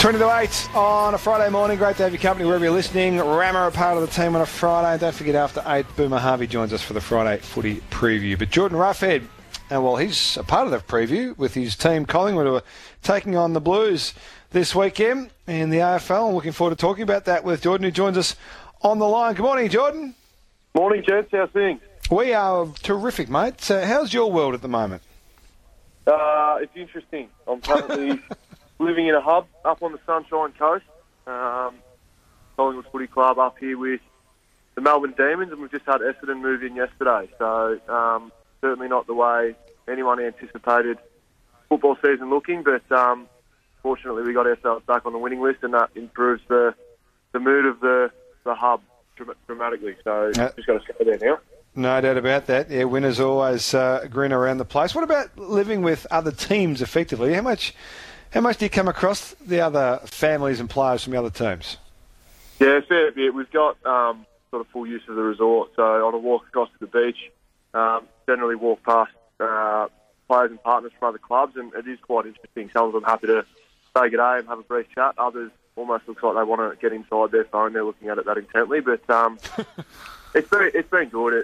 20 to 8 on a Friday morning. Great to have your company wherever you're listening. Rammer, a part of the team on a Friday. Don't forget, after 8, Boomer Harvey joins us for the Friday footy preview. But Jordan Roughead, well, he's a part of that preview with his team Collingwood, who are taking on the Blues this weekend in the AFL. I'm looking forward to talking about that with Jordan, who joins us on the line. Good morning, Jordan. Morning, gents. How's things? We are terrific, mate. How's your world at the moment? It's interesting. I'm currently living in a hub up on the Sunshine Coast. Collingwood Footy Club up here with the Melbourne Demons, and we've just had Essendon move in yesterday. So certainly not the way anyone anticipated football season looking, but fortunately we got ourselves back on the winning list, and that improves the mood of the hub dramatically. So just got to stay there now. No doubt about that. Yeah, winners always grin around the place. What about living with other teams effectively? How much do you come across the other families and players from the other teams? Yeah, fair bit. We've got sort of full use of the resort. So on a walk across to the beach, generally walk past players and partners from other clubs, and it is quite interesting. Some of them happy to say good day and have a brief chat. Others almost looks like they want to get inside their phone. They're looking at it that intently. But it's been good.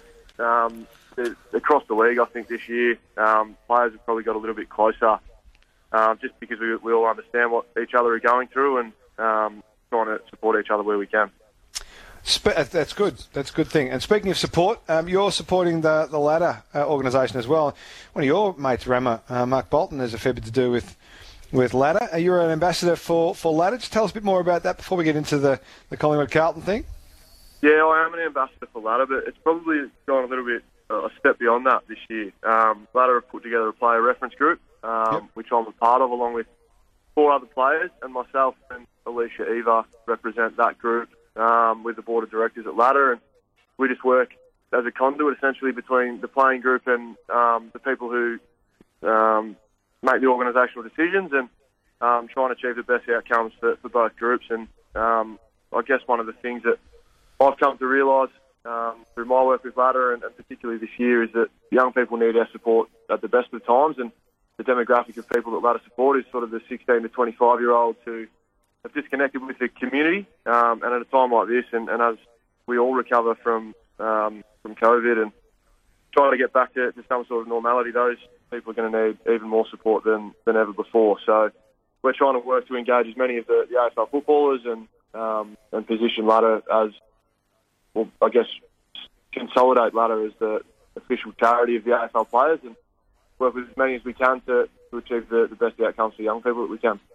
Across the league, I think this year, players have probably got a little bit closer, just because we all understand what each other are going through, and trying to support each other where we can. That's good. That's a good thing. And speaking of support, you're supporting the Ladder organisation as well. One of your mates, Rammer, Mark Bolton, has a fair bit to do with Ladder. You're an ambassador for Ladder. Just tell us a bit more about that before we get into the Collingwood Carlton thing. Yeah, I am an ambassador for Ladder, but it's probably gone a little bit a step beyond that this year. Ladder have put together a player reference group, which I'm a part of, along with 4 other players, and myself and Alicia Eva represent that group with the board of directors at Ladder, and we just work as a conduit essentially between the playing group and the people who make the organisational decisions, and trying to achieve the best outcomes for both groups. And I guess one of the things that I've come to realise through my work with Ladder, and particularly this year, is that young people need our support at the best of times, and the demographic of people that Ladder support is sort of the 16 to 25-year-olds who have disconnected with the community, and at a time like this, and as we all recover from COVID and try to get back to some sort of normality, those people are going to need even more support than ever before. So we're trying to work to engage as many of the AFL footballers and position Ladder as, well, I guess, consolidate Ladder as the official charity of the AFL players, and work with as many as we can to achieve the best outcomes for young people that we can.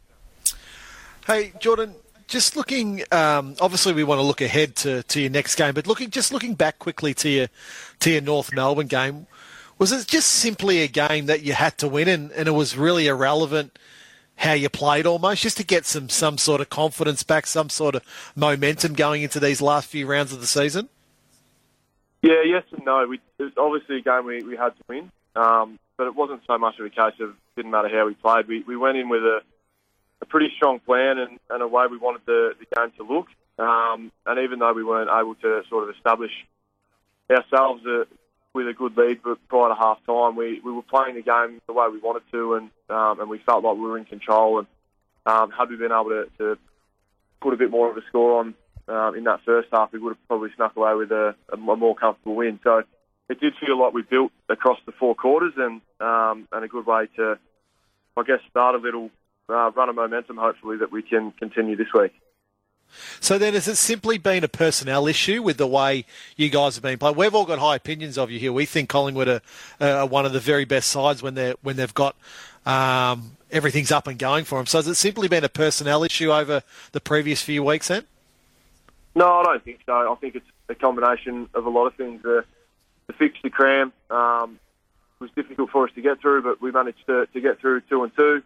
Hey, Jordan, just looking, obviously we want to look ahead to your next game, but looking back quickly to your North Melbourne game, was it just simply a game that you had to win, and it was really irrelevant how you played almost, just to get some sort of confidence back, some sort of momentum going into these last few rounds of the season? Yeah, yes and no. It was obviously a game we had to win, but it wasn't so much of a case of didn't matter how we played. We went in with a pretty strong plan and a way we wanted the game to look. And even though we weren't able to sort of establish ourselves with a good lead prior to half-time, we were playing the game the way we wanted to, and we felt like we were in control. And had we been able to put a bit more of a score on in that first half, we would have probably snuck away with a more comfortable win. So it did feel like we built across the 4 quarters, and a good way to, I guess, start a little run of momentum, hopefully, that we can continue this week. So then, has it simply been a personnel issue with the way you guys have been playing? We've all got high opinions of you here. We think Collingwood are one of the very best sides when they've got everything's up and going for them. So has it simply been a personnel issue over the previous few weeks then? No, I don't think so. I think it's a combination of a lot of things. The fixture cram was difficult for us to get through, but we managed to get through 2 and 2.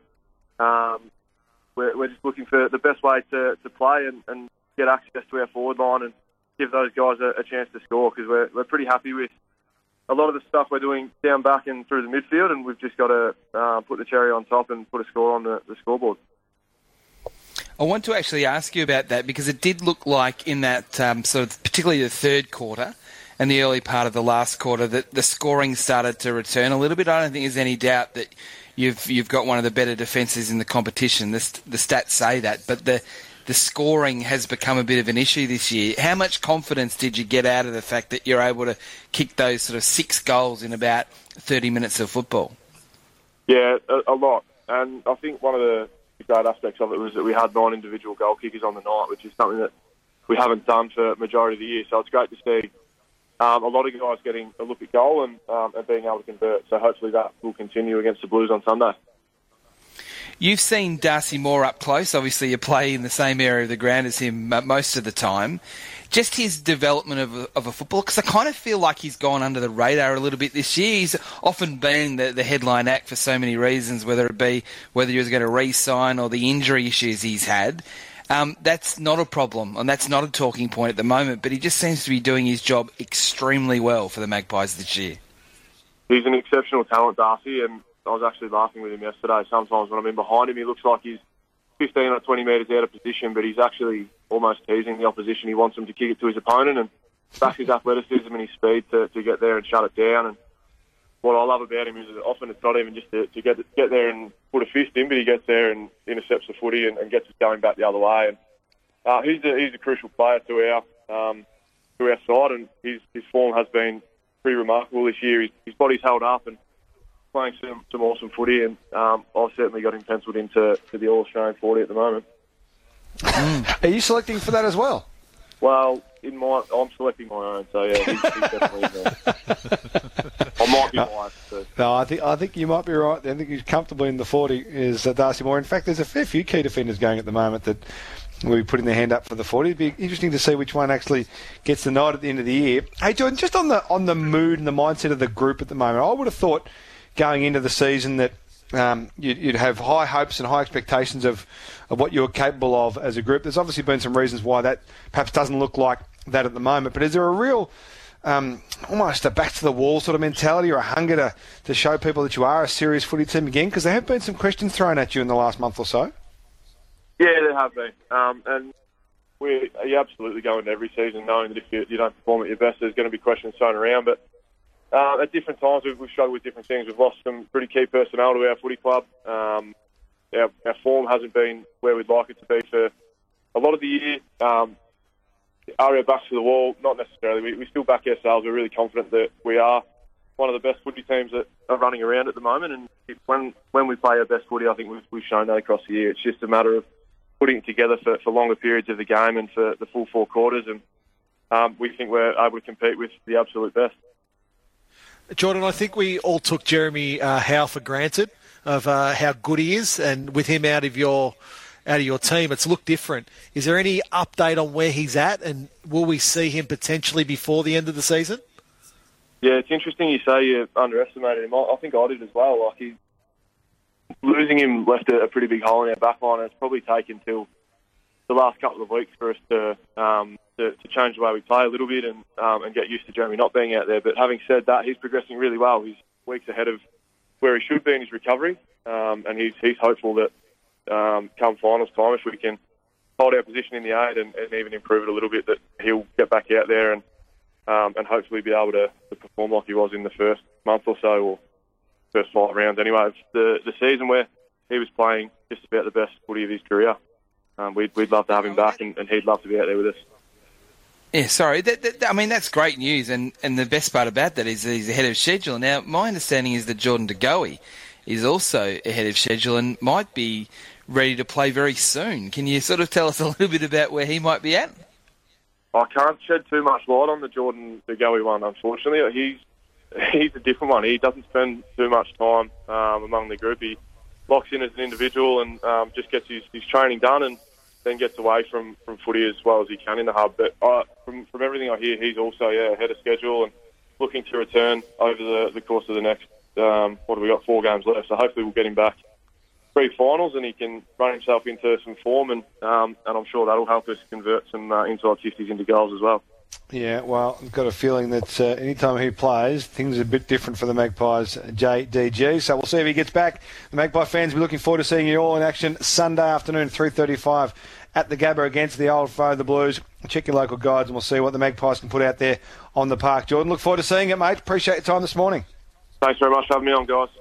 We're just looking for the best way to play and get access to our forward line and give those guys a chance to score, because we're pretty happy with a lot of the stuff we're doing down back and through the midfield, and we've just got to put the cherry on top and put a score on the scoreboard. I want to actually ask you about that, because it did look like in that sort of particularly the third quarter and the early part of the last quarter that the scoring started to return a little bit. I don't think there's any doubt that you've got one of the better defences in the competition. The stats say that, but the scoring has become a bit of an issue this year. How much confidence did you get out of the fact that you're able to kick those sort of 6 goals in about 30 minutes of football? Yeah, a lot. And I think one of the great aspects of it was that we had 9 individual goal kickers on the night, which is something that we haven't done for the majority of the year. So it's great to see a lot of guys getting a look at goal and being able to convert. So hopefully that will continue against the Blues on Sunday. You've seen Darcy Moore up close. Obviously, you play in the same area of the ground as him most of the time. Just his development of a footballer, because I kind of feel like he's gone under the radar a little bit this year. He's often been the headline act for so many reasons, whether he was going to re-sign or the injury issues he's had. That's not a problem, and that's not a talking point at the moment, but he just seems to be doing his job extremely well for the Magpies this year. He's an exceptional talent, Darcy, and I was actually laughing with him yesterday. Sometimes when I'm in behind him, he looks like he's 15 or 20 metres out of position, but he's actually almost teasing the opposition. He wants them to kick it to his opponent, and that's his athleticism and his speed to get there and shut it down. And what I love about him is that often it's not even just to get there and put a fist in, but he gets there and intercepts the footy and gets it going back the other way. And he's a crucial player to our side, and his form has been pretty remarkable this year. His body's held up and playing some awesome footy, and I've certainly got him penciled into the All-Australian 40 at the moment. Are you selecting for that as well? Well, I'm selecting my own, so yeah, he's definitely in there. I might be biased too. No, I think you might be right. I think he's comfortably in the 40 is Darcy Moore. In fact, there's a fair few key defenders going at the moment that will be putting their hand up for the 40. It'd be interesting to see which one actually gets the nod at the end of the year. Hey, Jordan, just on the mood and the mindset of the group at the moment, I would have thought going into the season that you'd have high hopes and high expectations of what you're capable of as a group. There's obviously been some reasons why that perhaps doesn't look like that at the moment, but is there a real almost a back-to-the-wall sort of mentality or a hunger to show people that you are a serious footy team again? Because there have been some questions thrown at you in the last month or so. Yeah, there have been. And you absolutely go into every season knowing that if you don't perform at your best, there's going to be questions thrown around. But at different times, we've struggled with different things. We've lost some pretty key personnel to our footy club. Our form hasn't been where we'd like it to be for a lot of the year. Are our backs to the wall? Not necessarily. We still back ourselves. We're really confident that we are one of the best footy teams that are running around at the moment. And when we play our best footy, I think we've shown that across the year. It's just a matter of putting it together for longer periods of the game and for the full 4 quarters. And we think we're able to compete with the absolute best. Jordan, I think we all took Jeremy Howe for granted of how good he is, and with him out of your team, it's looked different. Is there any update on where he's at, and will we see him potentially before the end of the season? Yeah, it's interesting you say you underestimated him. I think I did as well. Like losing him left a pretty big hole in our back line, and it's probably taken till the last couple of weeks for us to change the way we play a little bit and get used to Jeremy not being out there. But having said that, he's progressing really well. He's weeks ahead of where he should be in his recovery, and he's hopeful that come finals time, if we can hold our position in the 8 and even improve it a little bit, that he'll get back out there and hopefully be able to perform like he was in the first month or so, or first 5 rounds anyway. It's the season where he was playing just about the best footy of his career. We'd love to have him back, and he'd love to be out there with us. Yeah, sorry. I mean, that's great news, and the best part about that is that he's ahead of schedule. Now, my understanding is that Jordan De Goey is also ahead of schedule and might be ready to play very soon. Can you sort of tell us a little bit about where he might be at? I can't shed too much light on the Jordan De Goey one, unfortunately. He's a different one. He doesn't spend too much time among the group. He locks in as an individual and just gets his training done and then gets away from footy as well as he can in the hub. But from everything I hear, he's also ahead of schedule and looking to return over the course of the next, 4 games left. So hopefully we'll get him back pre-finals and he can run himself into some form, and I'm sure that'll help us convert some inside 50s into goals as well. Yeah, well, I've got a feeling that anytime he plays, things are a bit different for the Magpies, JDG. So we'll see if he gets back. The Magpie fans will be looking forward to seeing you all in action Sunday afternoon, 3:35 at the Gabba against the old foe, the Blues. Check your local guides and we'll see what the Magpies can put out there on the park. Jordan, look forward to seeing it, mate. Appreciate your time this morning. Thanks very much for having me on, guys.